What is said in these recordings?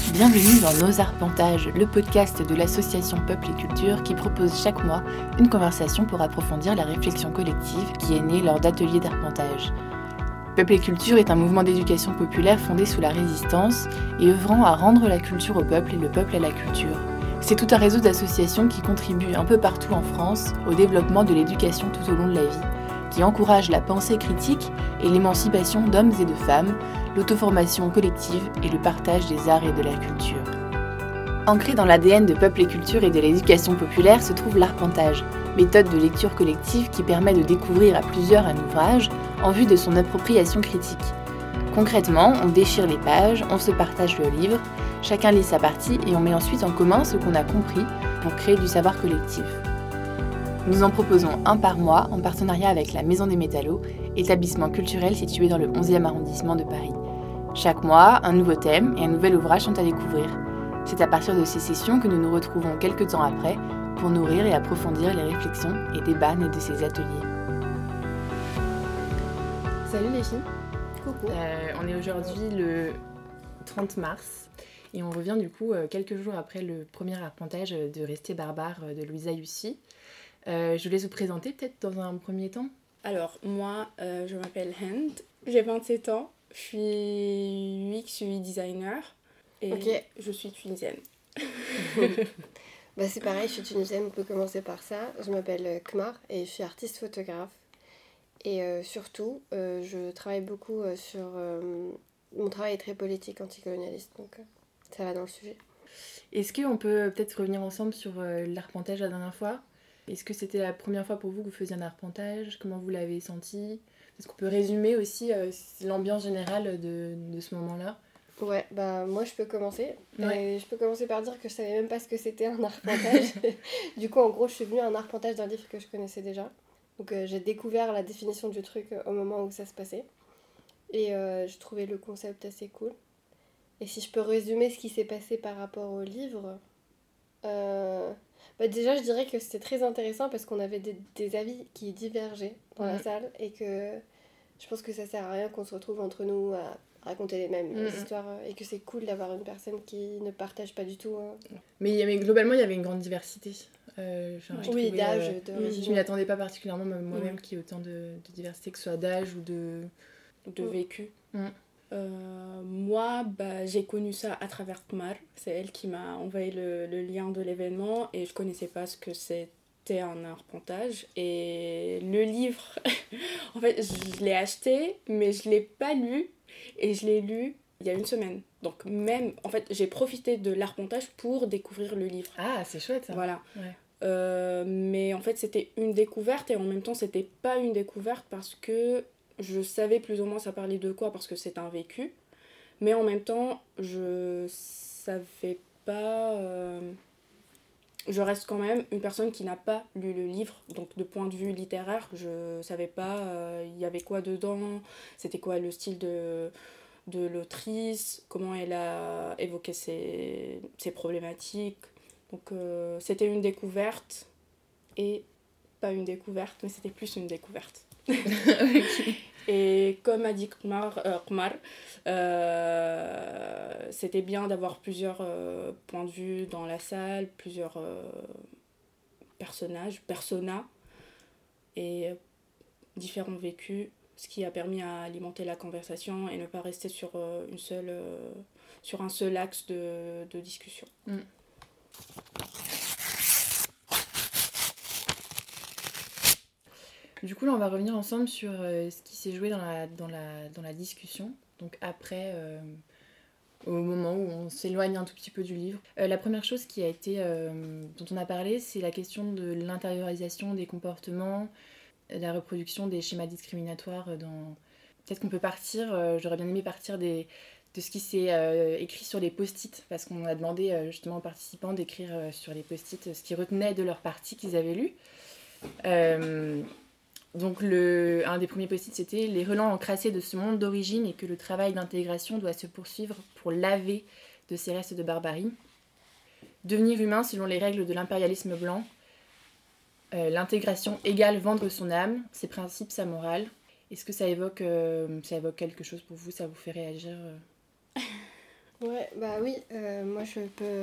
Bienvenue dans Nos Arpentages, le podcast de l'association Peuple et Culture qui propose chaque mois une conversation pour approfondir la réflexion collective qui est née lors d'ateliers d'arpentage. Peuple et Culture est un mouvement d'éducation populaire fondé sous la Résistance et œuvrant à rendre la culture au peuple et le peuple à la culture. C'est tout un réseau d'associations qui contribuent un peu partout en France au développement de l'éducation tout au long de la vie, qui encourage la pensée critique et l'émancipation d'hommes et de femmes, l'auto-formation collective et le partage des arts et de la culture. Ancré dans l'ADN de Peuple et Culture et de l'éducation populaire se trouve l'arpentage, méthode de lecture collective qui permet de découvrir à plusieurs un ouvrage en vue de son appropriation critique. Concrètement, on déchire les pages, on se partage le livre, chacun lit sa partie et on met ensuite en commun ce qu'on a compris pour créer du savoir collectif. Nous en proposons un par mois en partenariat avec la Maison des Métallos, établissement culturel situé dans le 11e arrondissement de Paris. Chaque mois, un nouveau thème et un nouvel ouvrage sont à découvrir. C'est à partir de ces sessions que nous nous retrouvons quelques temps après pour nourrir et approfondir les réflexions et débats nés de ces ateliers. Salut les filles. Coucou. On est aujourd'hui le 30 mars et on revient du coup quelques jours après le premier arpentage de Rester barbare de Louisa Yussy. Je vous laisse vous présenter peut-être dans un premier temps. Alors, moi, je m'appelle Hind, j'ai 27 ans, je suis UX, UI designer et je suis tunisienne. C'est pareil, je suis tunisienne, on peut commencer par ça. Je m'appelle Kmar et je suis artiste photographe. Et surtout, je travaille beaucoup sur... mon travail est très politique, anticolonialiste, donc ça va dans le sujet. Est-ce qu'on peut peut-être revenir ensemble sur l'arpentage la dernière fois ? Est-ce que c'était la première fois pour vous que vous faisiez un arpentage ? Comment vous l'avez senti ? Est-ce qu'on peut résumer aussi l'ambiance générale de ce moment-là ? Ouais, moi je peux commencer. Ouais. Je peux commencer par dire que je savais même pas ce que c'était un arpentage. Du coup, en gros, je suis venue à un arpentage d'un livre que je connaissais déjà. Donc j'ai découvert la définition du truc au moment où ça se passait. Et je trouvais le concept assez cool. Et si je peux résumer ce qui s'est passé par rapport au livre... déjà, je dirais que c'était très intéressant parce qu'on avait des avis qui divergeaient dans la salle et que je pense que ça sert à rien qu'on se retrouve entre nous à raconter les mêmes histoires et que c'est cool d'avoir une personne qui ne partage pas du tout. Mais globalement, il y avait une grande diversité. Oui, d'âge, d'origine. Je m'y attendais pas particulièrement moi-même qu'il y ait autant de diversité, que ce soit d'âge ou de vécu. Moi, j'ai connu ça à travers Kmar. C'est elle qui m'a envoyé le lien de l'événement et je connaissais pas ce que c'était un arpentage. Et le livre, en fait, je l'ai acheté, mais je l'ai pas lu et je l'ai lu il y a une semaine. Donc même, en fait, j'ai profité de l'arpentage pour découvrir le livre. Ah, c'est chouette ça. Voilà. Ouais. Mais en fait, c'était une découverte et en même temps, c'était pas une découverte parce que je savais plus ou moins ça parlait de quoi parce que c'est un vécu, mais en même temps je savais pas, je reste quand même une personne qui n'a pas lu le livre, donc de point de vue littéraire je savais pas il y avait quoi dedans, c'était quoi le style de l'autrice, comment elle a évoqué ses problématiques, donc c'était une découverte et pas une découverte, mais c'était plus une découverte. Okay. Et comme a dit Kmar, c'était bien d'avoir plusieurs points de vue dans la salle, plusieurs personas et différents vécus, ce qui a permis à alimenter la conversation et ne pas rester sur un seul axe de discussion. Du coup, là, on va revenir ensemble sur ce qui s'est joué dans la discussion, donc après, au moment où on s'éloigne un tout petit peu du livre. La première chose qui a été, dont on a parlé, c'est la question de l'intériorisation des comportements, la reproduction des schémas discriminatoires. Peut-être qu'on peut partir, j'aurais bien aimé partir de ce qui s'est écrit sur les post-it, parce qu'on a demandé justement aux participants d'écrire sur les post-it ce qu'ils retenaient de leur partie qu'ils avaient lue. Donc un des premiers post-it, c'était « Les relents encrassés de ce monde d'origine et que le travail d'intégration doit se poursuivre pour laver de ces restes de barbarie. Devenir humain selon les règles de l'impérialisme blanc. L'intégration égale vendre son âme, ses principes, sa morale. » Est-ce que ça évoque quelque chose pour vous ? Ça vous fait réagir Ouais, bah oui, moi je peux...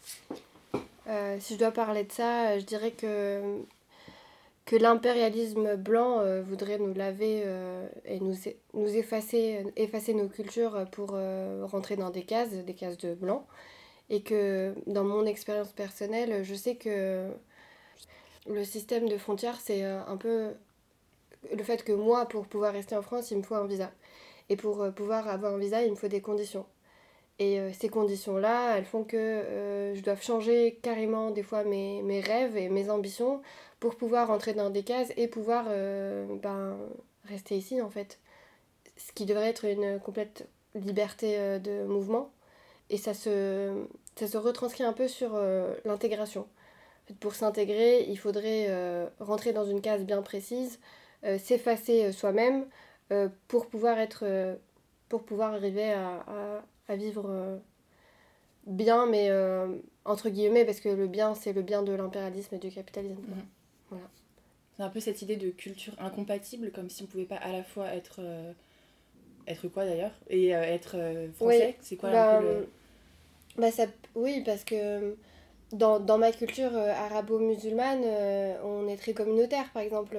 si je dois parler de ça, je dirais que l'impérialisme blanc voudrait nous laver et nous effacer nos cultures pour rentrer dans des cases de blanc. Et que dans mon expérience personnelle, je sais que le système de frontières, c'est un peu le fait que moi, pour pouvoir rester en France, il me faut un visa. Et pour pouvoir avoir un visa, il me faut des conditions. Et ces conditions-là, elles font que je dois changer carrément des fois mes rêves et mes ambitions pour pouvoir entrer dans des cases et pouvoir rester ici en fait. Ce qui devrait être une complète liberté de mouvement. Et ça se retranscrit un peu sur l'intégration. En fait, pour s'intégrer, il faudrait rentrer dans une case bien précise, s'effacer soi-même pour pouvoir arriver à vivre bien, mais entre guillemets, parce que le bien, c'est le bien de l'impérialisme et du capitalisme. Mhm. Voilà. C'est un peu cette idée de culture incompatible, comme si on pouvait pas à la fois être quoi d'ailleurs et être français. Oui, C'est quoi un peu oui, parce que dans ma culture arabo-musulmane, on est très communautaire. Par exemple,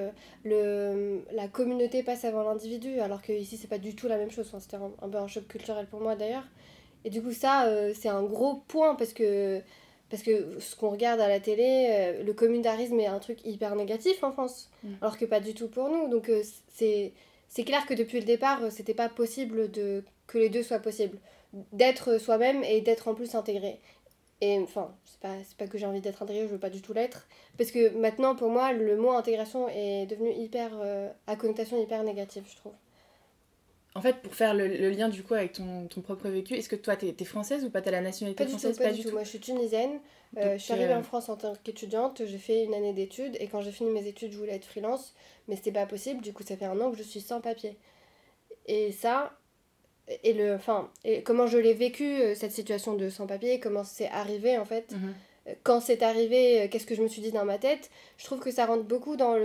la communauté passe avant l'individu, alors que ici c'est pas du tout la même chose. Enfin, c'était un peu un choc culturel pour moi d'ailleurs. Et du coup, ça, c'est un gros point parce que ce qu'on regarde à la télé, le communautarisme est un truc hyper négatif en France, alors que pas du tout pour nous. Donc, c'est clair que depuis le départ, c'était pas possible que les deux soient possibles. D'être soi-même et d'être en plus intégré. Et enfin, c'est pas que j'ai envie d'être intégrée, je veux pas du tout l'être. Parce que maintenant, pour moi, le mot intégration est devenu à connotation hyper négative, je trouve. En fait, pour faire le lien du coup avec ton propre vécu, est-ce que toi t'es française ou pas? T'as la nationalité française? Pas du tout. Moi je suis tunisienne, je suis arrivée en France en tant qu'étudiante, j'ai fait une année d'études et quand j'ai fini mes études je voulais être freelance, mais c'était pas possible, du coup ça fait 1 an que je suis sans papier. Et ça, et comment je l'ai vécu cette situation de sans papier, comment c'est arrivé en fait. Quand c'est arrivé, qu'est-ce que je me suis dit dans ma tête, je trouve que ça rentre beaucoup dans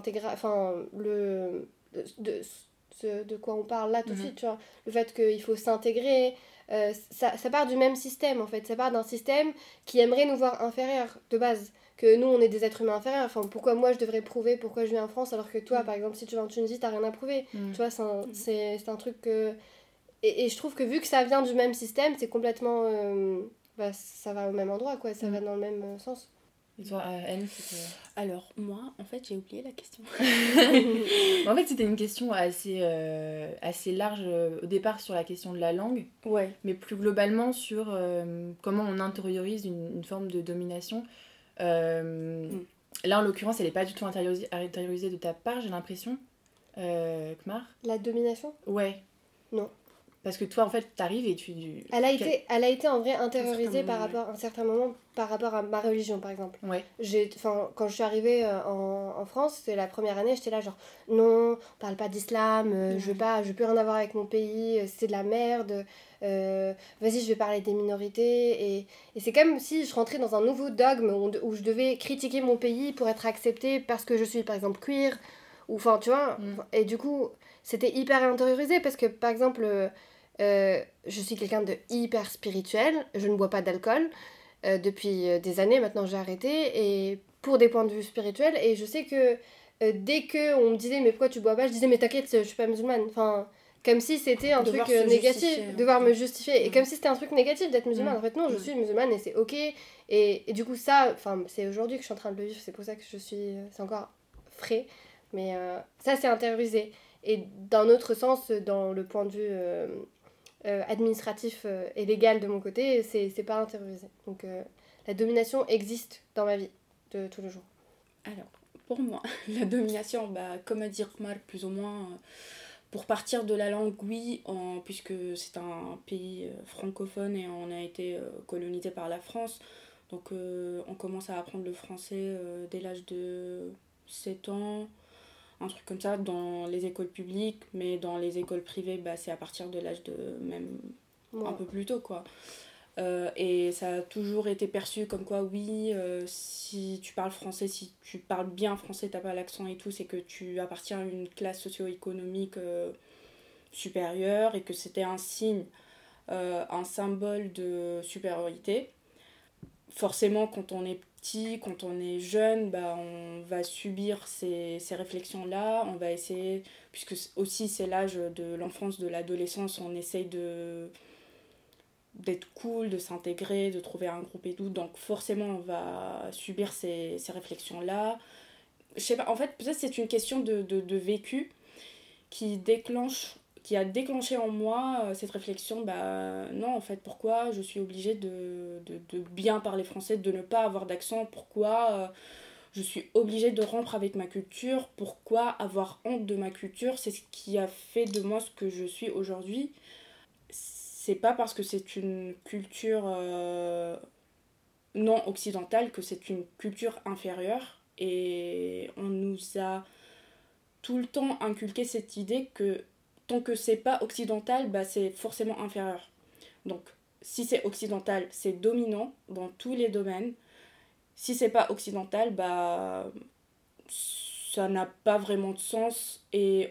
de quoi on parle là tout de suite, tu vois. Le fait qu'il faut s'intégrer, ça part du même système en fait. Ça part d'un système qui aimerait nous voir inférieurs de base. Que nous on est des êtres humains inférieurs. Enfin, pourquoi moi je devrais prouver pourquoi je vis en France alors que toi, par exemple, si tu vas en Tunisie, t'as rien à prouver. Tu vois, c'est un truc que. Et je trouve que vu que ça vient du même système, c'est complètement. Ça va au même endroit quoi, ça va dans le même sens. Et toi, Anne, c'était... Alors, moi, en fait, j'ai oublié la question. En fait, c'était une question assez large au départ sur la question de la langue, ouais. Mais plus globalement sur comment on intériorise une forme de domination. Là, en l'occurrence, elle n'est pas du tout intériorisée de ta part, j'ai l'impression. Kmar? La domination? Ouais. Non. Parce que toi, en fait, t'arrives et tu... Elle a été en vrai intériorisée un certain moment par rapport à ma religion, par exemple. Ouais. Quand je suis arrivée en France, c'est la première année, j'étais là genre, non, on parle pas d'islam, je veux plus rien avoir avec mon pays, c'est de la merde, vas-y, je vais parler des minorités. Et c'est comme si je rentrais dans un nouveau dogme où je devais critiquer mon pays pour être acceptée parce que je suis, par exemple, queer. Ou, enfin, tu vois, et du coup, c'était hyper intériorisé parce que, par exemple... je suis quelqu'un de hyper spirituel, je ne bois pas d'alcool depuis des années, maintenant j'ai arrêté et pour des points de vue spirituels, et je sais que dès qu'on me disait mais pourquoi tu bois pas, je disais mais t'inquiète, je suis pas musulmane, enfin comme si c'était un truc négatif, devoir me justifier, et comme si c'était un truc négatif d'être musulmane. En fait non, je suis musulmane et c'est ok, et du coup ça, c'est aujourd'hui que je suis en train de le vivre, c'est pour ça que c'est encore frais, mais ça c'est intériorisé. Et d'un autre sens, dans le point de vue administratif et légal de mon côté, c'est pas intériorisé. Donc la domination existe dans ma vie de tous les jours. Alors, pour moi, la domination, comme a dit Kmar, plus ou moins, pour partir de la langue, oui, puisque c'est un pays francophone et on a été colonisé par la France. Donc on commence à apprendre le français dès l'âge de 7 ans. Un truc comme ça dans les écoles publiques, mais dans les écoles privées, c'est à partir de l'âge de même un peu plus tôt, quoi. Et ça a toujours été perçu comme quoi, oui, si tu parles français, si tu parles bien français, t'as pas l'accent et tout, c'est que tu appartiens à une classe socio-économique supérieure et que c'était un signe un symbole de supériorité. Forcément, quand on est petit, quand on est jeune, on va subir ces réflexions-là. On va essayer, puisque aussi c'est l'âge de l'enfance, de l'adolescence, on essaye d'être cool, de s'intégrer, de trouver un groupe et tout. Donc forcément, on va subir ces réflexions-là. Je sais pas, en fait, peut-être c'est une question de vécu qui a déclenché en moi cette réflexion, non, en fait, pourquoi je suis obligée de bien parler français, de ne pas avoir d'accent, pourquoi je suis obligée de rompre avec ma culture, pourquoi avoir honte de ma culture, c'est ce qui a fait de moi ce que je suis aujourd'hui. C'est pas parce que c'est une culture non occidentale que c'est une culture inférieure, et on nous a tout le temps inculqué cette idée que tant que c'est pas occidental, c'est forcément inférieur. Donc, si c'est occidental, c'est dominant dans tous les domaines. Si c'est pas occidental, ça n'a pas vraiment de sens. Et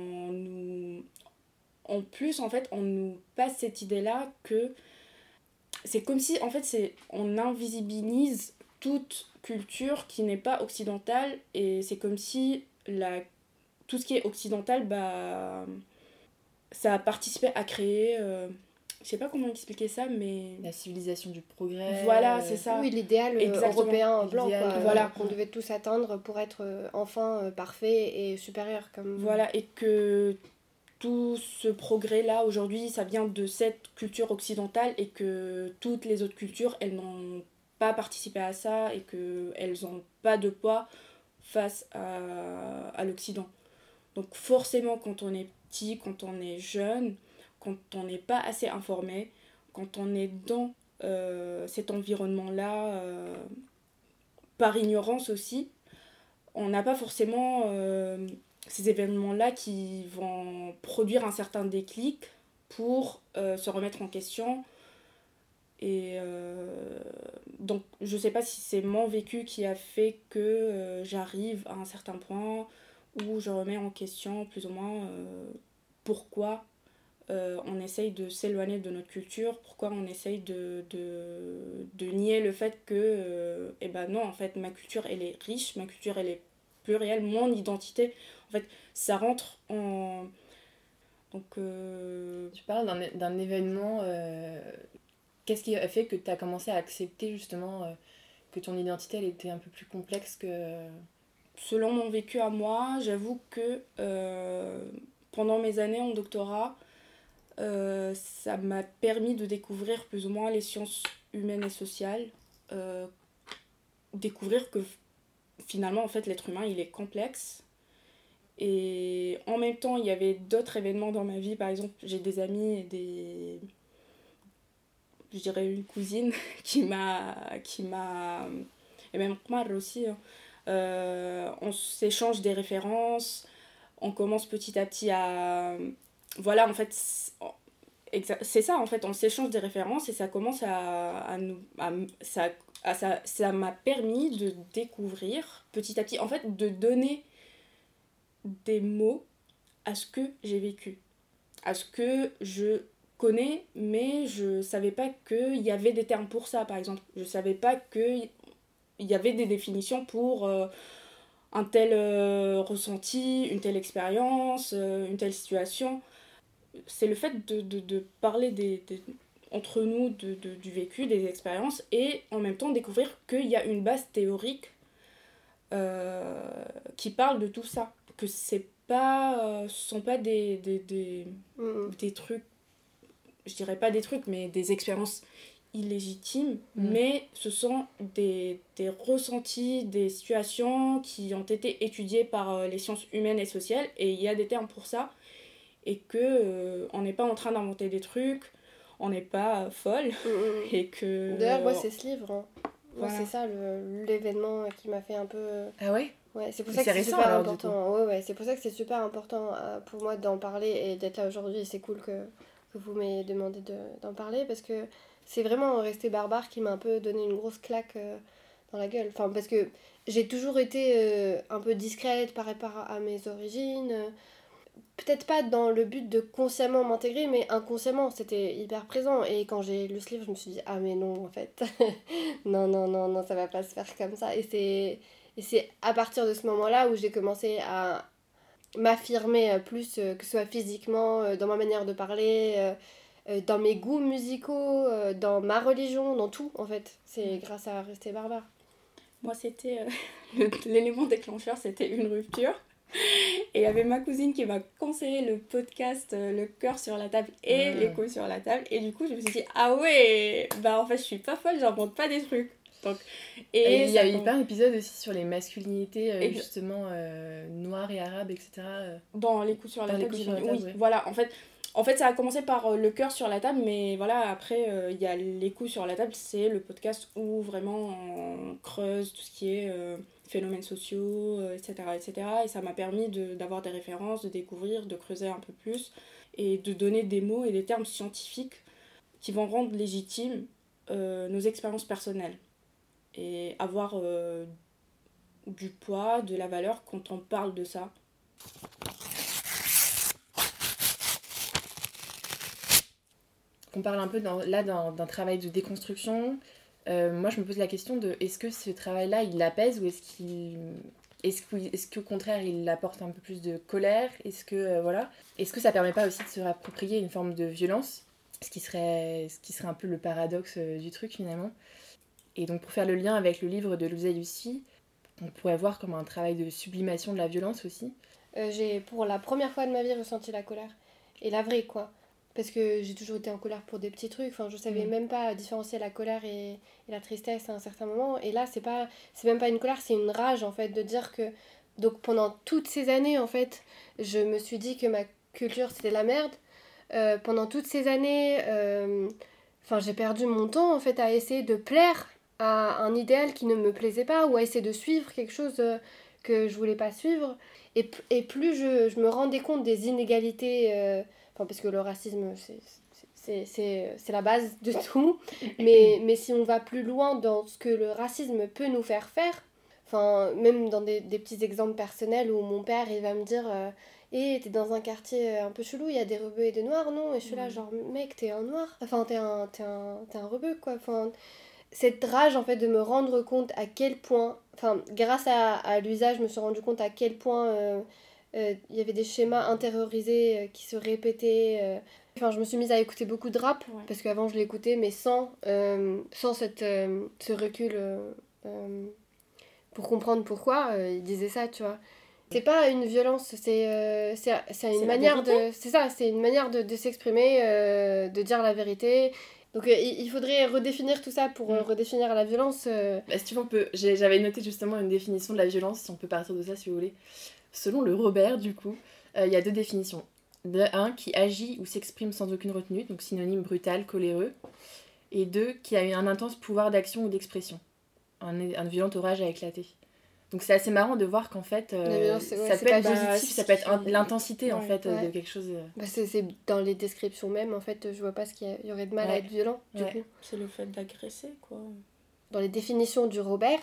en plus, en fait, on nous passe cette idée-là que c'est comme si, en fait, on invisibilise toute culture qui n'est pas occidentale, et c'est comme si tout ce qui est occidental, ça a participé à créer, je sais pas comment expliquer ça, mais la civilisation du progrès. Voilà, c'est ça. Oui, l'idéal européen blanc, quoi, voilà. qu'on devait tous atteindre pour être enfin parfait et supérieur. Voilà, et que tout ce progrès-là, aujourd'hui, ça vient de cette culture occidentale, et que toutes les autres cultures, elles n'ont pas participé à ça, et qu'elles n'ont pas de poids face à l'Occident. Donc forcément, quand on est petit, quand on est jeune, quand on n'est pas assez informé, quand on est dans cet environnement-là, par ignorance aussi, on n'a pas forcément ces événements-là qui vont produire un certain déclic pour se remettre en question. Et donc je sais pas si c'est mon vécu qui a fait que j'arrive à un certain point où je remets en question plus ou moins pourquoi on essaye de s'éloigner de notre culture, pourquoi on essaye de nier le fait que non, en fait, ma culture elle est riche, ma culture elle est plurielle, mon identité, en fait, ça rentre en... Donc tu parles d'un événement, qu'est-ce qui a fait que tu as commencé à accepter justement que ton identité elle était un peu plus complexe que... Selon mon vécu à moi, j'avoue que pendant mes années en doctorat, ça m'a permis de découvrir plus ou moins les sciences humaines et sociales, découvrir que finalement en fait l'être humain il est complexe, et en même temps il y avait d'autres événements dans ma vie. Par exemple, j'ai des amis et je dirais une cousine qui m'a et même Omar aussi, hein. On s'échange des références, on commence petit à petit à... Voilà, en fait, c'est ça, en fait, on s'échange des références, et ça commence ça m'a permis de découvrir petit à petit, en fait, de donner des mots à ce que j'ai vécu, à ce que je connais, mais je savais pas qu'il y avait des termes pour ça, par exemple. Je savais pas qu'il y avait des définitions pour un tel ressenti, une telle expérience, une telle situation. C'est le fait de parler entre nous du vécu, des expériences, et en même temps découvrir qu'il y a une base théorique qui parle de tout ça. Que ce sont pas des trucs, je dirais pas des trucs, mais des expériences illégitimes, mais ce sont des ressentis, des situations qui ont été étudiées par les sciences humaines et sociales, et il y a des termes pour ça, et que on n'est pas en train d'inventer des trucs, on n'est pas folle, et que... D'ailleurs, moi, c'est ce livre, hein. Moi, c'est ça l'événement qui m'a fait un peu... Ah ouais? Ouais, c'est pour ça que c'est super important. Ouais, c'est pour ça que c'est super important pour moi d'en parler et d'être là aujourd'hui. Et c'est cool que vous m'ayez demandé d'en parler, parce que c'est vraiment resté barbare qui m'a un peu donné une grosse claque dans la gueule. Enfin, parce que j'ai toujours été un peu discrète par rapport à mes origines. peut-être pas dans le but de consciemment m'intégrer, mais inconsciemment, c'était hyper présent. Et quand j'ai lu ce livre, je me suis dit, ah mais non, en fait, non, ça va pas se faire comme ça. Et c'est à partir de ce moment-là où j'ai commencé à m'affirmer plus, que ce soit physiquement, dans ma manière de parler, dans mes goûts musicaux, dans ma religion, dans tout, en fait. C'est grâce à Rester Barbare. Moi, c'était l'élément déclencheur, c'était une rupture. Et il y avait ma cousine qui m'a conseillé le podcast Le cœur sur la table et l'écho sur la table. Et du coup, je me suis dit, ah ouais, bah en fait, je suis pas folle, j'invente pas des trucs. Donc, et il y a eu pas un épisode aussi sur les masculinités, justement, noires et arabes, etc. Dans les coups sur la table, oui, voilà, en fait, ça a commencé par le cœur sur la table, mais voilà, après, il y a les coups sur la table, c'est le podcast où vraiment on creuse tout ce qui est phénomènes sociaux, etc., etc. Et ça m'a permis d'avoir des références, de découvrir, de creuser un peu plus, et de donner des mots et des termes scientifiques qui vont rendre légitimes nos expériences personnelles. Et avoir du poids, de la valeur quand on parle de ça. On parle un peu d'un travail de déconstruction. Moi, je me pose la question de est-ce que ce travail-là, il l'apaise ou est-ce qu'au contraire, il apporte un peu plus de colère ? Est-ce que ça permet pas aussi de se réapproprier une forme de violence ? Ce qui serait un peu le paradoxe du truc, finalement. Et donc, pour faire le lien avec le livre de Louisa Lucy, on pourrait voir comme un travail de sublimation de la violence aussi. J'ai, pour la première fois de ma vie, ressenti la colère. Et la vraie, quoi. Parce que j'ai toujours été en colère pour des petits trucs. Enfin, je savais même pas différencier la colère et la tristesse à un certain moment. Et là, c'est même pas une colère, c'est une rage, en fait, de dire que... Donc, pendant toutes ces années, en fait, je me suis dit que ma culture, c'était la merde. Pendant toutes ces années, j'ai perdu mon temps, en fait, à essayer de plaire à un idéal qui ne me plaisait pas ou à essayer de suivre quelque chose que je voulais pas suivre. Et plus je me rendais compte des inégalités... parce que le racisme, c'est la base de tout. Mais si on va plus loin dans ce que le racisme peut nous faire faire, même dans des petits exemples personnels où mon père, il va me dire t'es dans un quartier un peu chelou, il y a des rebeux et des noirs, non ? Et je suis là, genre, mec, t'es un noir. Enfin, t'es un rebeu, quoi. Enfin, cette rage, en fait, de me rendre compte à quel point... grâce à l'usage, je me suis rendu compte à quel point... il y avait des schémas intériorisés qui se répétaient. Je me suis mise à écouter beaucoup de rap, parce qu'avant je l'écoutais, mais sans ce recul pour comprendre pourquoi il disait ça, tu vois. C'est pas une violence, c'est une manière de... C'est ça, c'est une manière de s'exprimer, de dire la vérité. Donc il faudrait redéfinir tout ça pour redéfinir la violence. Si tu veux, j'avais noté justement une définition de la violence, si on peut partir de ça si vous voulez. Selon le Robert, du coup, il y a deux définitions. Un, qui agit ou s'exprime sans aucune retenue, donc synonyme brutal, coléreux. Et deux, qui a un intense pouvoir d'action ou d'expression. Un violent orage à éclater. Donc c'est assez marrant de voir qu'en fait, ça peut être positif, ça peut être l'intensité en fait de quelque chose. C'est dans les descriptions même, en fait, je vois pas ce qu'il y aurait de mal à être violent, du coup. C'est le fait d'agresser, quoi. Dans les définitions du Robert,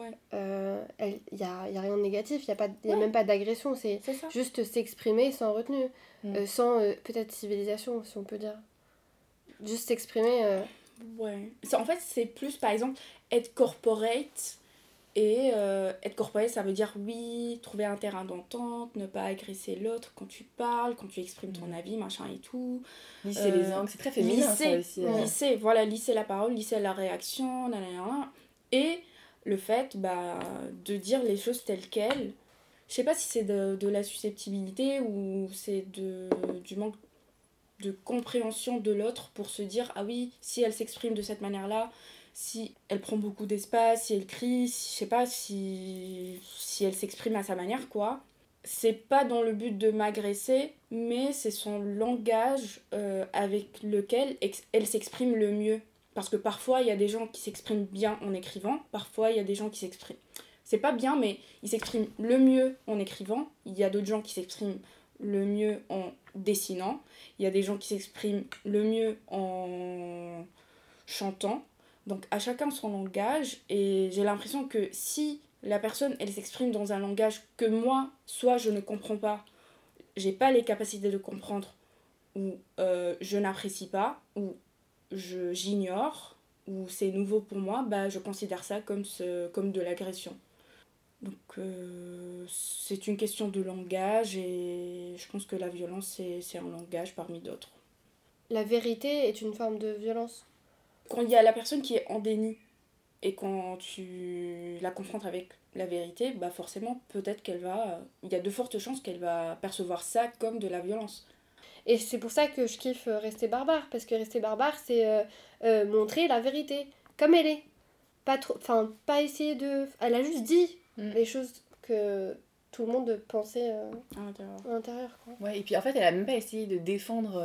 il y a rien de négatif, il y a même pas d'agression, c'est juste s'exprimer sans retenue, sans peut-être civilisation, si on peut dire. Juste s'exprimer. En fait, c'est plus, par exemple, être corporate. Et être corporate, ça veut dire, oui, trouver un terrain d'entente, ne pas agresser l'autre quand tu parles, quand tu exprimes ton avis, machin et tout. Lisser les angles, c'est très féminin, ça aussi. Lisser la parole, lisser la réaction, nanana. Et le fait de dire les choses telles quelles. Je sais pas si c'est de la susceptibilité ou c'est du manque de compréhension de l'autre pour se dire, ah oui, si elle s'exprime de cette manière-là, si elle prend beaucoup d'espace, si elle crie, je sais pas, si elle s'exprime à sa manière, quoi. C'est pas dans le but de m'agresser, mais c'est son langage avec lequel elle s'exprime le mieux. Parce que parfois, il y a des gens qui s'expriment bien en écrivant, parfois, il y a des gens qui s'expriment... C'est pas bien, mais ils s'expriment le mieux en écrivant. Il y a d'autres gens qui s'expriment le mieux en dessinant. Il y a des gens qui s'expriment le mieux en chantant. Donc à chacun son langage, et j'ai l'impression que si la personne elle s'exprime dans un langage que moi, soit je ne comprends pas, j'ai pas les capacités de comprendre, ou je n'apprécie pas, ou j'ignore, ou c'est nouveau pour moi, bah, je considère ça comme de l'agression. Donc c'est une question de langage et je pense que la violence c'est un langage parmi d'autres. La vérité est une forme de violence. Quand il y a la personne qui est en déni et quand tu la confrontes avec la vérité, bah forcément peut-être il y a de fortes chances qu'elle va percevoir ça comme de la violence. Et c'est pour ça que je kiffe Rester barbare, parce que Rester barbare, c'est montrer la vérité comme elle est. Pas essayer de... Elle a juste dit les choses que tout le monde pensait à l'intérieur. Quoi. Ouais, et puis en fait, elle a même pas essayé de défendre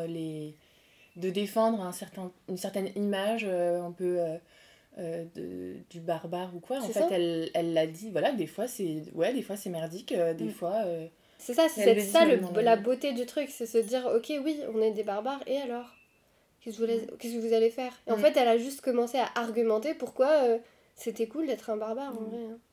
une certaine image un peu du barbare ou quoi. En fait, elle l'a dit, voilà, des fois c'est merdique, des fois... C'est ça, c'est ça la beauté du truc, c'est se dire, ok, oui, on est des barbares, et alors qu'est-ce que vous allez faire? Et en fait, elle a juste commencé à argumenter pourquoi c'était cool d'être un barbare, en vrai. Hein.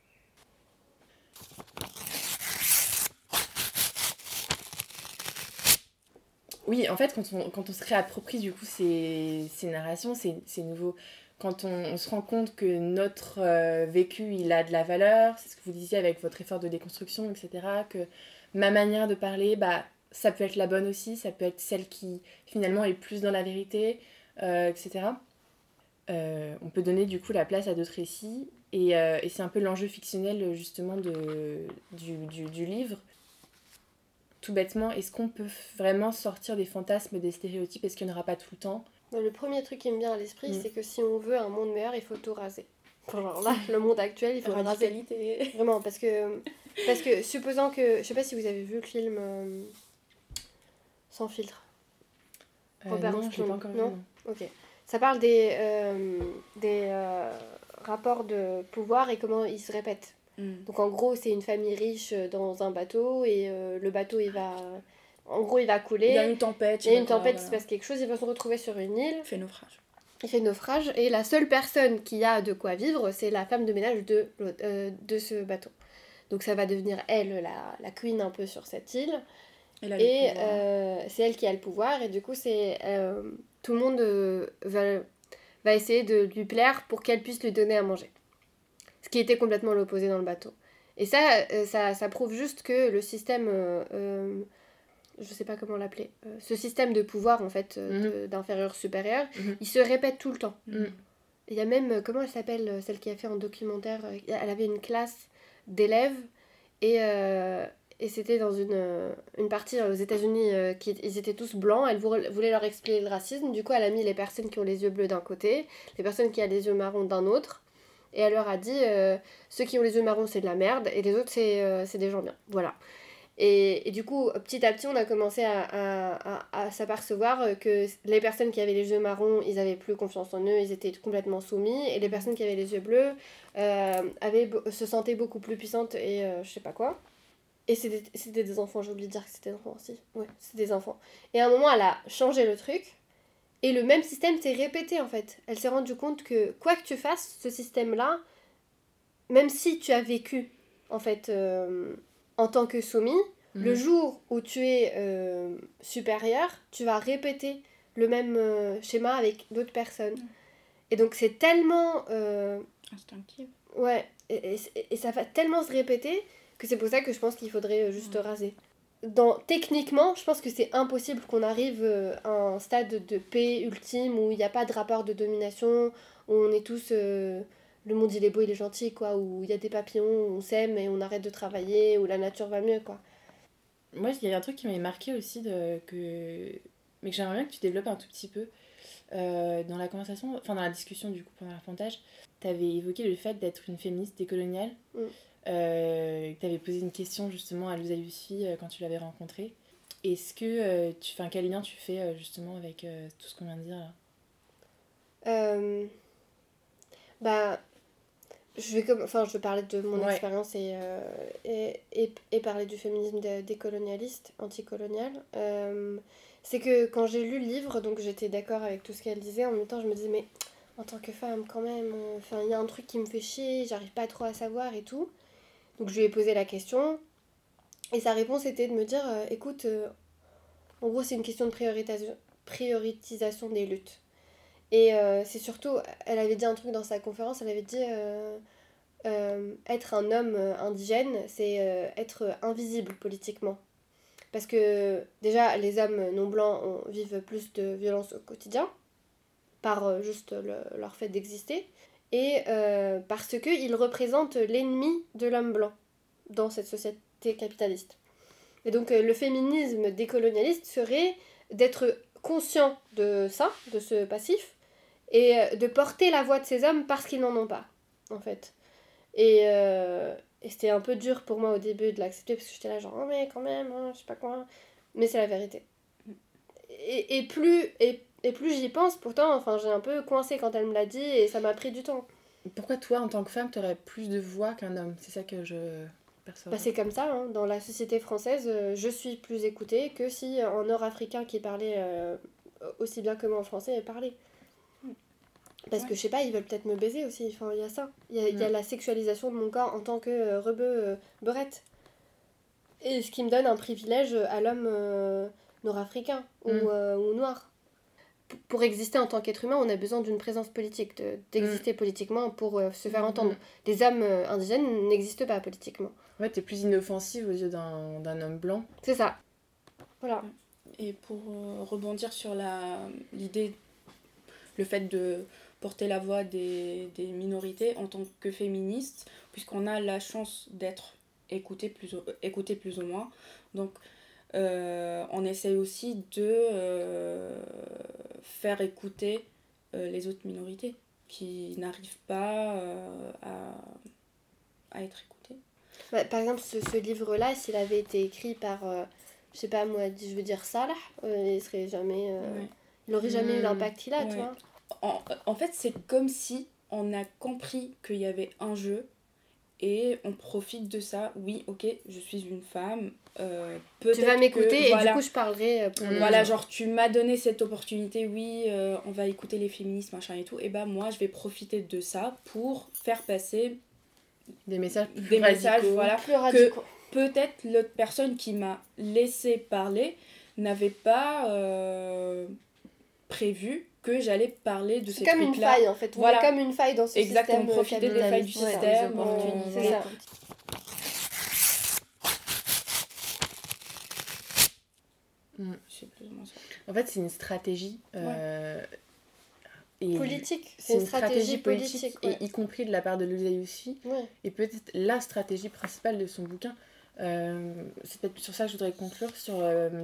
Oui, en fait, quand on se réapproprie du coup ces narrations, c'est nouveau. Quand on se rend compte que notre vécu, il a de la valeur, c'est ce que vous disiez avec votre effort de déconstruction, etc., que ma manière de parler, bah, ça peut être la bonne aussi, ça peut être celle qui, finalement, est plus dans la vérité, etc. On peut donner, du coup, la place à d'autres récits, et c'est un peu l'enjeu fictionnel, justement, du livre. Tout bêtement, est-ce qu'on peut vraiment sortir des fantasmes, des stéréotypes? Est-ce qu'il n'y en aura pas tout le temps? Le premier truc qui me vient à l'esprit, c'est que si on veut un monde meilleur, il faut tout raser. Genre là, le monde actuel, il faut raser. Vraiment, parce que supposant que... Je sais pas si vous avez vu le film Sans filtre. Non, je l'ai pas encore vu. Non. Ok. Ça parle des rapports de pouvoir et comment ils se répètent. Donc en gros, c'est une famille riche dans un bateau et le bateau, il va couler. Il y a une tempête. Il se passe quelque chose, il va se retrouver sur une île. Il fait naufrage et la seule personne qui a de quoi vivre, c'est la femme de ménage de ce bateau. Donc ça va devenir elle, la queen un peu sur cette île. Et c'est elle qui a le pouvoir et du coup, tout le monde va essayer de lui plaire pour qu'elle puisse lui donner à manger. Ce qui était complètement l'opposé dans le bateau. Et ça prouve juste que le système, je sais pas comment l'appeler, ce système de pouvoir en fait, d'inférieur-supérieur, il se répète tout le temps. Il y a même, comment elle s'appelle, celle qui a fait un documentaire, elle avait une classe d'élèves et c'était dans une partie aux États-Unis, ils étaient tous blancs, elle voulait leur expliquer le racisme, du coup elle a mis les personnes qui ont les yeux bleus d'un côté, les personnes qui ont les yeux marrons d'un autre. Et elle leur a dit, ceux qui ont les yeux marrons, c'est de la merde, et les autres, c'est des gens bien. Voilà. Et du coup, petit à petit, on a commencé à s'apercevoir que les personnes qui avaient les yeux marrons, ils avaient plus confiance en eux, ils étaient complètement soumis, et les personnes qui avaient les yeux bleus se sentaient beaucoup plus puissantes et je sais pas quoi. Et c'était des enfants, j'ai oublié de dire que c'était des enfants aussi. Ouais, c'était des enfants. Et à un moment, elle a changé le truc. Et le même système s'est répété en fait. Elle s'est rendue compte que quoi que tu fasses, ce système-là, même si tu as vécu en fait en tant que soumis, le jour où tu es supérieur, tu vas répéter le même schéma avec d'autres personnes. Et donc c'est tellement... instinctif. Ouais, et ça va tellement se répéter que c'est pour ça que je pense qu'il faudrait juste raser. Techniquement, je pense que c'est impossible qu'on arrive à un stade de paix ultime où il n'y a pas de rapport de domination, où on est tous... le monde il est beau, il est gentil, quoi, où il y a des papillons, où on s'aime et on arrête de travailler, où la nature va mieux, quoi. Moi, il y a un truc qui m'avait marqué aussi, mais que j'aimerais bien que tu développes un tout petit peu. Dans la conversation, enfin dans la discussion du coup pendant l'arpentage, tu avais évoqué le fait d'être une féministe décoloniale. Tu avais posé une question justement à Louisa Yousfi quand tu l'avais rencontrée. Est-ce que quel lien tu fais justement avec tout ce qu'on vient de dire là je vais parler de mon expérience et parler du féminisme décolonialiste, anticolonial. C'est que quand j'ai lu le livre, donc j'étais d'accord avec tout ce qu'elle disait, en même temps je me disais mais en tant que femme quand même, il y a un truc qui me fait chier, j'arrive pas trop à savoir et tout. Donc je lui ai posé la question Et sa réponse était de me dire, écoute, en gros, c'est une question de prioritisation des luttes. Et c'est surtout, elle avait dit un truc dans sa conférence, elle avait dit, être un homme indigène, c'est être invisible politiquement. Parce que déjà, les hommes non blancs vivent plus de violence au quotidien, par juste leur fait d'exister, et parce qu'ils représentent l'ennemi de l'homme blanc dans cette société capitaliste. Et donc le féminisme décolonialiste serait d'être conscient de ça, de ce passif, et de porter la voix de ces hommes parce qu'ils n'en ont pas, en fait. Et c'était un peu dur pour moi au début de l'accepter, parce que j'étais là genre, oh mais quand même, hein, je sais pas quoi. Mais c'est la vérité. Et plus j'y pense, pourtant, enfin, j'ai un peu coincé quand elle me l'a dit, et ça m'a pris du temps. Pourquoi toi, en tant que femme, t'aurais plus de voix qu'un homme ? C'est ça que je perçois. Bah, c'est comme ça, hein. Dans la société française, je suis plus écoutée que si un nord-africain qui parlait aussi bien que moi en français parlait. Parce que je sais pas, ils veulent peut-être me baiser aussi, enfin il y a ça. Il y a la sexualisation de mon corps en tant que beurette. Et ce qui me donne un privilège à l'homme nord-africain ou noir. Pour exister en tant qu'être humain, on a besoin d'une présence politique, d'exister politiquement pour se faire entendre. Les hommes indigènes n'existent pas politiquement. En fait, t'es plus inoffensive aux yeux d'un homme blanc. C'est ça. Voilà. Et pour rebondir sur l'idée, le fait de porter la voix des minorités en tant que féministe, puisqu'on a la chance d'être écouté plus ou moins. Donc, on essaye aussi de faire écouter les autres minorités qui n'arrivent pas à être écoutées. Ouais, par exemple, ce livre-là, s'il avait été écrit par, je sais pas moi, je veux dire Salah, il serait jamais... Il n'aurait jamais eu l'impact qu'il a, tu vois. En fait, c'est comme si on a compris qu'il y avait un jeu et on profite de ça. Oui, ok, je suis une femme. Tu vas m'écouter et du coup, je parlerai pour les Voilà, gens. genre, tu m'as donné cette opportunité, oui, on va écouter les féministes, machin et tout. Et bah, moi, je vais profiter de ça pour faire passer des messages voilà, plus radicaux. Que peut-être l'autre personne qui m'a laissé parler n'avait pas prévu que j'allais parler de ces trucs-là. C'est comme une faille, en fait. Voilà. On est comme une faille dans ce Exactement, système. profiter des failles du système. C'est ça. C'est plus ou moins ça. En fait, c'est une stratégie. Et politique. C'est une stratégie politique, ouais. et y compris de la part de Louisa Yousfi. Ouais. Et peut-être la stratégie principale de son bouquin. C'est peut-être sur ça que je voudrais conclure, sur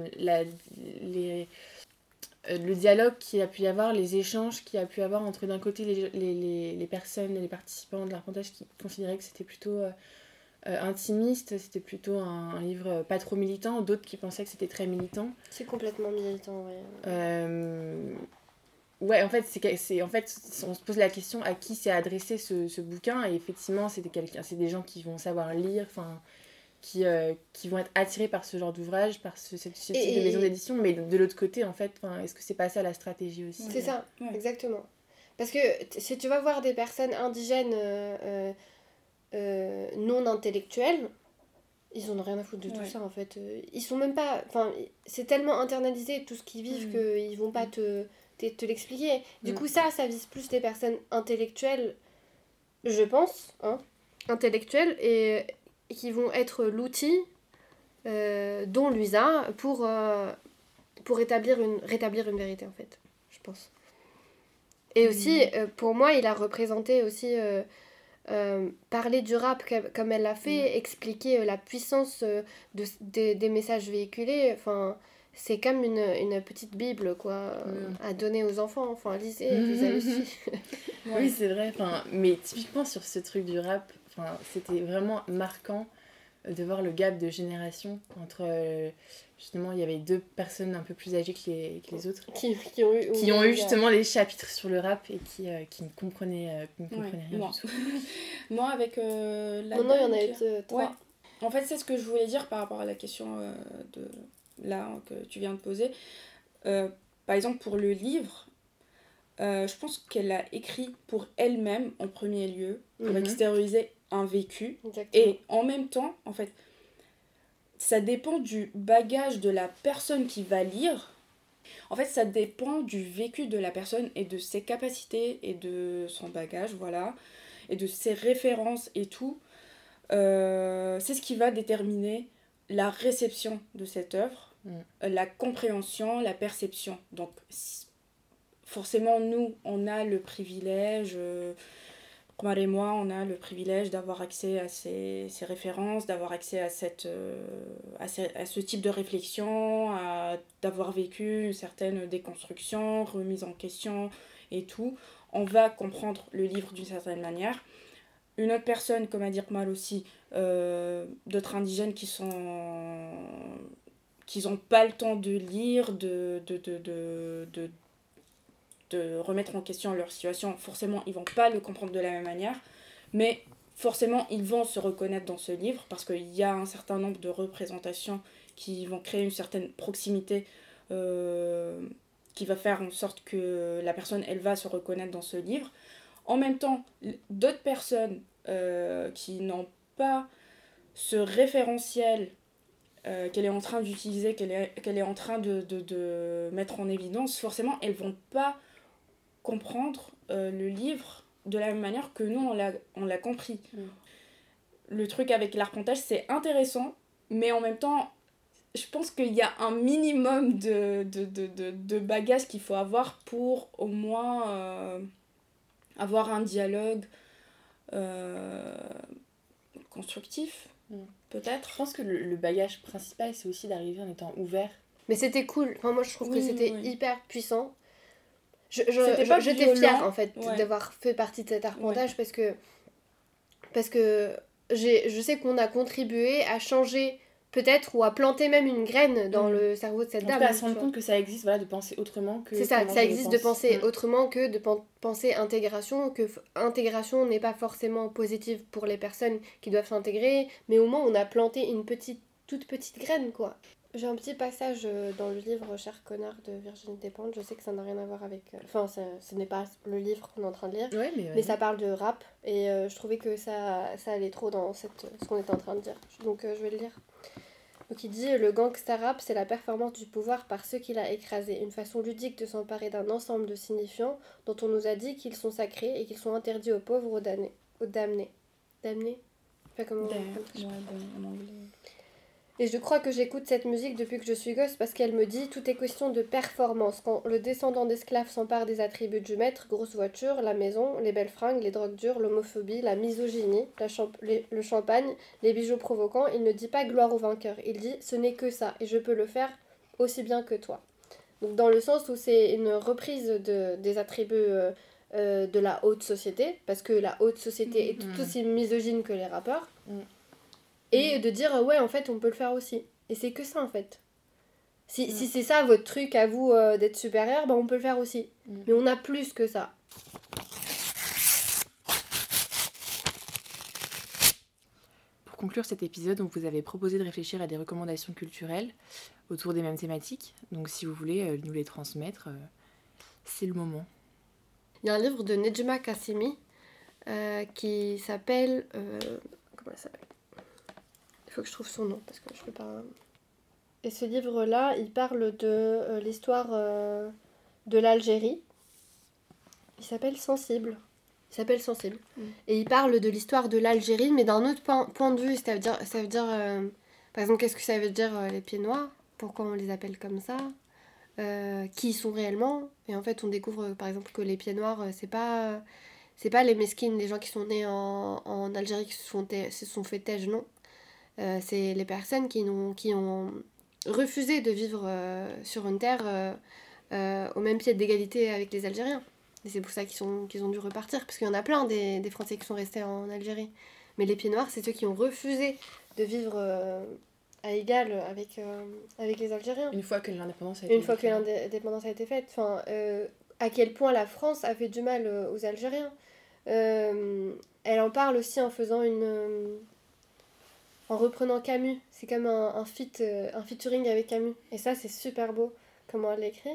le dialogue qu'il a pu y avoir, les échanges qu'il a pu y avoir entre d'un côté les personnes, les participants de l'arpentage qui considéraient que c'était plutôt intimiste, c'était plutôt un livre pas trop militant, d'autres qui pensaient que c'était très militant. C'est complètement militant, ouais. Ouais, en fait, on se pose la question à qui s'est adressé ce bouquin, et effectivement, c'est des gens qui vont savoir lire, qui vont être attirés par ce genre d'ouvrage, par ce type de maison d'édition, mais de l'autre côté, en fait, est-ce que c'est pas ça la stratégie aussi ? C'est ça, exactement. Parce que si tu vas voir des personnes indigènes non intellectuelles, ils en ont rien à foutre de tout ça, en fait. Ils sont même pas... Enfin, c'est tellement internalisé tout ce qu'ils vivent qu'ils vont pas te l'expliquer. Du coup, ça vise plus des personnes intellectuelles, je pense, intellectuelles, et qui vont être l'outil dont Louisa pour rétablir une vérité, en fait, je pense. Et aussi, pour moi, il a représenté aussi parler du rap comme elle l'a fait, expliquer la puissance des messages véhiculés, enfin... C'est comme une petite bible, quoi, à donner aux enfants. Enfin, lisez, vous avez su. Oui, c'est vrai. Mais typiquement, sur ce truc du rap, c'était vraiment marquant de voir le gap de génération entre... justement, il y avait 2 personnes un peu plus âgées que les autres qui ont eu justement les chapitres sur le rap et qui ne comprenaient rien moi. du tout. Moi, avec la... Non, il y en a eu 3. Ouais. En fait, c'est ce que je voulais dire par rapport à la question que tu viens de poser. Par exemple, pour le livre, je pense qu'elle a écrit pour elle-même en premier lieu, pour extérioriser un vécu. Exactement. Et en même temps, en fait, ça dépend du bagage de la personne qui va lire. En fait, ça dépend du vécu de la personne et de ses capacités et de son bagage, voilà, et de ses références et tout. C'est ce qui va déterminer la réception de cette œuvre, la compréhension, la perception. Donc, forcément, nous, on a le privilège, Omar et moi, on a le privilège d'avoir accès à ces références, d'avoir accès à ce type de réflexion, d'avoir vécu une certaine déconstruction, remise en question et tout. On va comprendre le livre d'une certaine manière. Une autre personne, comme a dit Omar aussi, d'autres indigènes qui n'ont pas le temps de lire, de remettre en question leur situation, forcément ils vont pas le comprendre de la même manière, mais forcément ils vont se reconnaître dans ce livre parce qu'il y a un certain nombre de représentations qui vont créer une certaine proximité qui va faire en sorte que la personne elle va se reconnaître dans ce livre. En même temps, d'autres personnes qui n'ont pas ce référentiel qu'elle est en train d'utiliser, qu'elle est en train de mettre en évidence, forcément elles vont pas comprendre le livre de la même manière que nous on l'a compris. Le truc avec l'arpentage, c'est intéressant, mais en même temps je pense qu'il y a un minimum de bagages qu'il faut avoir pour au moins avoir un dialogue constructif, peut-être. Je pense que le bagage principal, c'est aussi d'arriver en étant ouvert. Mais c'était cool. Enfin, moi, je trouve que c'était hyper puissant. J'étais violent, fière, en fait, d'avoir fait partie de cet arpentage parce que je sais qu'on a contribué à changer, peut-être, ou à planter même une graine dans le cerveau de cette dame. À se rendre compte que ça existe, voilà, de penser autrement que... C'est ça, que ça existe de penser autrement que de penser intégration, que intégration n'est pas forcément positive pour les personnes qui doivent s'intégrer, mais au moins on a planté une toute petite graine, quoi. J'ai un petit passage dans le livre Cher connard de Virginie Despentes. Je sais que ça n'a rien à voir avec... Enfin, ce n'est pas le livre qu'on est en train de lire, mais ça parle de rap. Et je trouvais que ça allait trop dans ce qu'on était en train de dire. Donc je vais le lire. Donc il dit « Le gangsta rap, c'est la performance du pouvoir par ceux qui l'a écrasé. Une façon ludique de s'emparer d'un ensemble de signifiants dont on nous a dit qu'ils sont sacrés et qu'ils sont interdits aux pauvres, aux damnés. » Damnés ? Enfin, comment en anglais. Et je crois que j'écoute cette musique depuis que je suis gosse parce qu'elle me dit tout est question de performance. Quand le descendant d'esclaves s'empare des attributs du maître, grosse voiture, la maison, les belles fringues, les drogues dures, l'homophobie, la misogynie, le champagne, les bijoux provocants, il ne dit pas gloire au vainqueur. Il dit ce n'est que ça et je peux le faire aussi bien que toi. Donc dans le sens où c'est une reprise des attributs de la haute société, parce que la haute société est tout aussi misogyne que les rappeurs. Et de dire, ouais, en fait, on peut le faire aussi. Et c'est que ça, en fait. Si c'est ça, votre truc à vous d'être supérieur, ben on peut le faire aussi. Mais on a plus que ça. Pour conclure cet épisode, on vous avait proposé de réfléchir à des recommandations culturelles autour des mêmes thématiques. Donc, si vous voulez nous les transmettre, c'est le moment. Il y a un livre de Nejma Kassimi qui s'appelle... comment elle s'appelle ? Il faut que je trouve son nom parce que je peux pas... Et ce livre-là, il parle de l'histoire de l'Algérie. Il s'appelle Sensible. Et il parle de l'histoire de l'Algérie, mais d'un autre point de vue. Ça veut dire par exemple, qu'est-ce que ça veut dire les pieds noirs ? Pourquoi on les appelle comme ça ? Qui ils sont réellement ? Et en fait, on découvre par exemple que les pieds noirs, c'est pas les mesquines, les gens qui sont nés en Algérie qui se sont fait têche, non. C'est les personnes qui ont refusé de vivre sur une terre au même pied d'égalité avec les Algériens. Et c'est pour ça qu'ils ont dû repartir, parce qu'il y en a plein des Français qui sont restés en Algérie. Mais les pieds noirs, c'est ceux qui ont refusé de vivre à égal avec les Algériens. Une fois que l'indépendance a été faite. Enfin, à quel point la France a fait du mal aux Algériens. Elle en parle aussi en faisant en reprenant Camus. C'est comme un featuring avec Camus. Et ça, c'est super beau, comment elle l'écrit.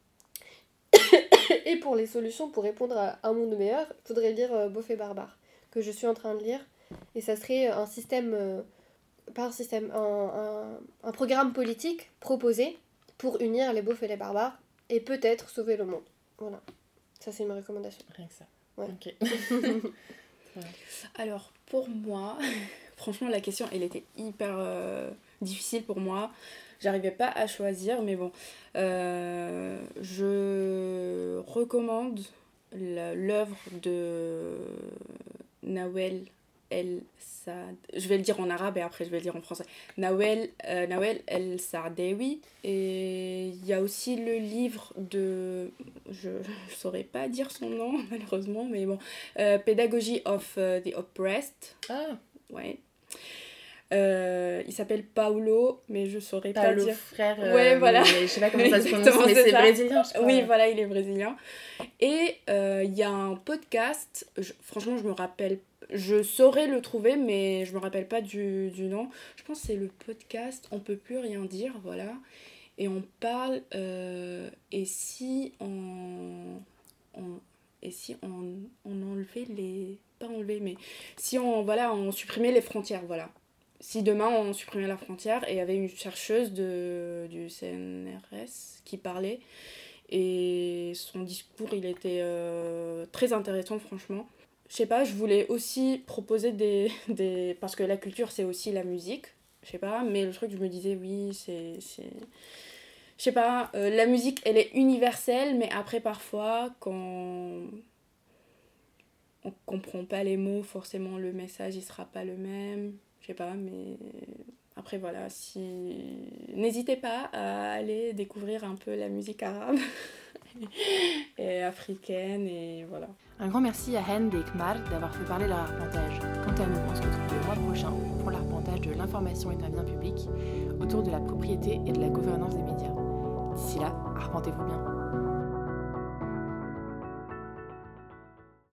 Et pour les solutions, pour répondre à un monde meilleur, il faudrait lire Beauf et Barbare, que je suis en train de lire. Et ça serait un système un programme politique proposé pour unir les beaufs et les barbares et peut-être sauver le monde. Voilà, ça c'est une recommandation. Rien que ça. Ouais. Ok. Alors, pour moi, franchement, la question, elle était hyper difficile pour moi. J'arrivais pas à choisir, mais bon. Je recommande l'œuvre de Nawel El-Saad. Je vais le dire en arabe et après je vais le dire en français. Nawel El-Saadawi. Et il y a aussi le livre de... Je saurais pas dire son nom, malheureusement, mais bon. Pedagogy of the Oppressed. Ah, Ouais. Il s'appelle Paulo, mais je saurais pas Paulo dire. frère. Ouais, voilà. Je sais pas comment ça se prononce, Exactement, mais c'est c'est ça. brésilien, je crois. Oui, voilà, il est brésilien. Et il y a un podcast, franchement, je me rappelle, je saurais le trouver, mais je me rappelle pas du nom. Je pense que c'est le podcast On peut plus rien dire, voilà. Et on parle, et si on enlevait les... Pas enlever, mais si on supprimait les frontières, voilà. Si demain on supprimait la frontière et il y avait une chercheuse du CNRS qui parlait et son discours il était très intéressant franchement. Je sais pas, je voulais aussi proposer des... Parce que la culture c'est aussi la musique, je sais pas, mais le truc je me disais oui c'est... Je sais pas, la musique elle est universelle mais après parfois quand... on comprend pas les mots, forcément le message il sera pas le même. Je sais pas, mais après voilà, n'hésitez pas à aller découvrir un peu la musique arabe et africaine et voilà. Un grand merci à Hend et Kmar d'avoir fait parler leur arpentage. Quant à nous, on se retrouve le mois prochain pour l'arpentage de l'information est un bien public autour de la propriété et de la gouvernance des médias. D'ici là, arpentez-vous bien.